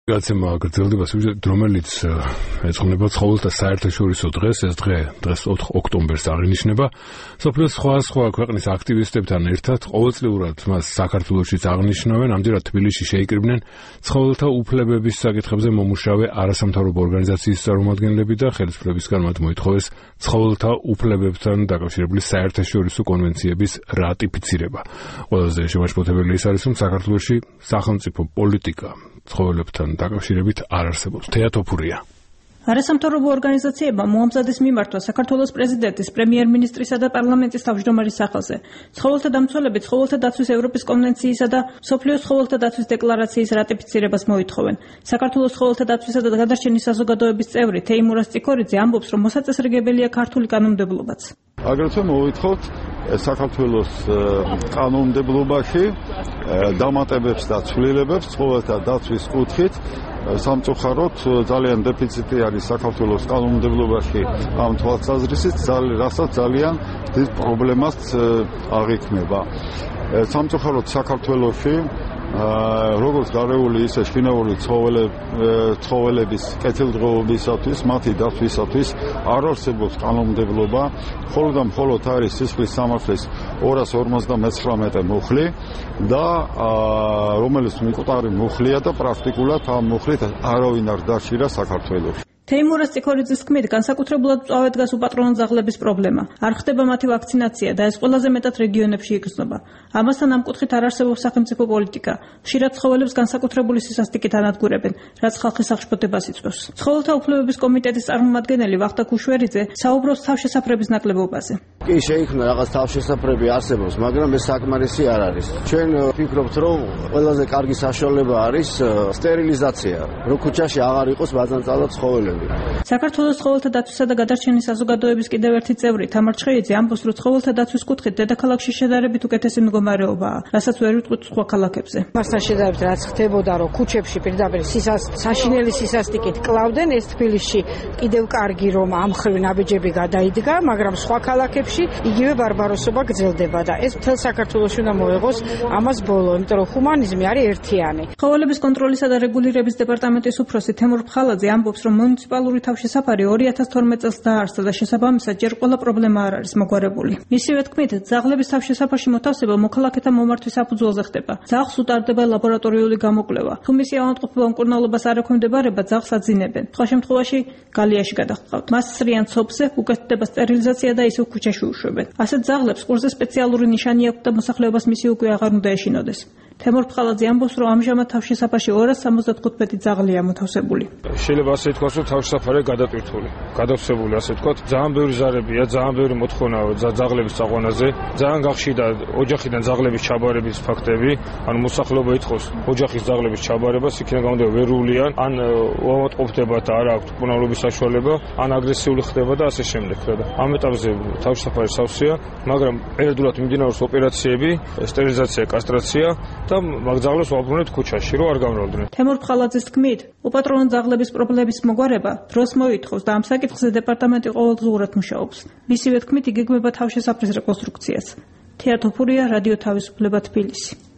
გაცემა გრძელდება სიუჟეტით, რომელიც ეძღვნება ცხოველთა საერთაშორისო დღეს. ეს დღეს 4 ოქტომბერს აღინიშნება. სოფლის სხვა ქვეყნის აქტივისტებთან ერთად ყოველწლიურად მას საქართველოშიც აღნიშნავენ. ამდენად თბილისში შეიკრიბნენ ცხოველთა უფლებების საკითხებზე მომუშავე არასამთავრობო ორგანიზაციის წარმომადგენლები და ხელისუფლებისგან მათ მოითხოვეს ცხოველთა უფლებებთან დაკავშირებული საერთაშორისო კონვენციების რატიფიცირება. ყველაზე შემაშფოთებელი ის არის, რომ საქართველოში სახელმწიფო პოლიტიკა ცხოველებთან დაკავშირებით არ არსებობს. თეატოფურია. არასამთავრობო ორგანიზაციებმა მოამზადეს მიმართვა საქართველოს პრეზიდენტის, პრემიერ-მინისტრისა და პარლამენტის თავმჯდომარის სახელზე. ცხოველთა დამცველები ცხოველთა დაცვის ევროპის კონვენციისა და მსოფლიოს ცხოველთა დაცვის დეკლარაციის რატიფიცირებას მოითხოვენ. საქართველოს ცხოველთა დაცვისა და გადარჩენის საზოგადოების წევრი თეიმურაზ წიქორიძე ამბობს, რომ მოსაწესრიგებელია ქართული კანონმდებლობაც. აგრეთვე მოვითხოვთ საქართველოს კანონმდებლობაში დამატებებს და ცვლილებებს ცხოველთა დაცვის კუთხით. სამწუხაროდ ძალიან დეფიციტი არის საქართველოს კანონმდებლობაში ამ თვალსაზრისით, რასაც ძალიან დიდ პრობლემას აღიქმება. სამწუხაროდ საქართველოში როგორც გარეული ისე შინაური ცხოველების კეთილდღეობისათვის, მათი დაცვისათვის არ არსებობს კანონმდებლობა. მხოლოდ და მხოლოდ არის სისხლის სამართლის 259 მუხლი და რომელიც მკვდარი მუხლია და პრაქტიკულად ამ მუხლით არავინ არ დაშირა საქართველოში. თეიმურაზ წიქორიძის თქმით, განსაკუთრებულად მწვავედ დგას უპატრონო ძაღლების პრობლემა. არ ხდება მათი ვაქცინაცია და ეს ყველაზე მეტად რეგიონებში იგრძნობა. ამასთან ამ კუთხით არ არსებობს სახელმწიფო პოლიტიკა. ხშირად ცხოველებს განსაკუთრებული სისასტიკით ანადგურებენ, რაც ხალხის აღშფოთებას იწვევს. ცხოველთა უფლებების კომიტეტის წარმომადგენელი ვახტა ქუშვერიძე საუბრობს თავშესაფრების ნაკლებობაზე. კი, შეიქმნა რაღაც თავშესაფრები არსებობს, მაგრამ ეს საკმარისი არ არის. ჩვენ ვფიქრობთ, რომ ყველაზე კარგი საშუალება არის სტერილიზაცია, რომ ქუჩაში აღარ იყოს ბაზანწალო ცხოველები. საქართველოს ცხოველთა დაცვისა და გადარჩენის საზოგადოების კიდევ ერთი წევრი თამარ ჩხეიძე ამბობს, რომ ცხოველთა დაცვის კუთხით დედაქალაქში შედარებით უკეთესი მდგომარეობაა, რასაც ვერ ვიტყვით სხვა ქალაქებზე. მასთან შედარებით რაც ხდებოდა, რომ ქუჩებში პირდაპირ საშინელი სისასტიკით კლავდნენ, ეს თბილისში კიდევ კარგი, რომ ამხრივ ნაბიჯები გადაიდგა, მაგრამ სხვა ქალაქებში იგივე ბარბაროსობა გრძელდება და ეს მთელ საქართველოში უნდა მოეღოს ამას ბოლო, იმიტომ რომ ჰუმანიზმი არის ერთიანი. ცხოველების კონტროლისა და რეგულირების დეპარტამენტის უფროსი თემურ ფხალაძე ამბობს, რომ მუნიციპალური თავშესაფარი 2012 წელს დაარსდა და შესაბამისად ჯერ ყველა პრობლემა არ არის მოგვარებული. მისივე თქმით, ძაღლების თავშესაფარში მოთავსება მოქალაქეთა მომართვის საფუძველზე ხდება. ძაღლს უტარდება ლაბორატორიული გამოკვლევა. თუ მისი ავადმყოფობა მკურნალობას არ ექვემდებარება, ძაღლს აძინებენ. სხვა შემთხვევაში გალიაში გადაჰყავთ. მას სრიან ცოფზე, უკეთდება სტერილიზაცია და ისევ ქუჩაში უშვებენ. ასეთ ძაღლებს ყურზე სპეციალური ნიშანი აქვს და მოსახლეობას მისი უკვე აღარ უნდა ეშინოდეს. თემურ ფხალაძე ამბობს, რომ ამჟამად თავშესაფარში 275 ძაღლია მოთავსებული. შეიძლება ასე ითქვას, რომ თავშესაფარი გადატვირთული, გადავსებული, ასე ვთქვათ. ძალიან ბევრი ზარებია, ძალიან ბევრი მოთხოვნაა ძაღლების წაყვანაზე. ძალიან გახშირდა ოჯახიდან ძაღლების ჩაბარების ფაქტები, ანუ მოსახლეობა ითხოვს ოჯახის ძაღლების ჩაბარებას, იქიდან გამომდინარე ვერულიან, ან უავადმყოფდება და არ აქვს მკურნალობის საშუალება, ან აგრესიული ხდება და ასე შემდეგ. ამ ეტაპზე თავშესაფარი სავსეა, მაგრამ პერიოდულად მიმდინარეობს ოპერაციები, სტერილიზაცია, კასტრაცია და მაგ ძაღლებს ვაბრუნებთ ქუჩაში, რომ არ გამრავლდნენ. თემურ ფხალაძის თქმით, უპატრონო ძაღლების პრობლემის მოგვარება დროს მოითხოვს და ამ საკითხზე დეპარტამენტი ყოველდღიურად მუშაობს. მისივე თქმით, იგეგმება თავშესაფრის რეკონსტრუქციაც. თეატოფურია, რადიო თავისუფლება, თბილისი.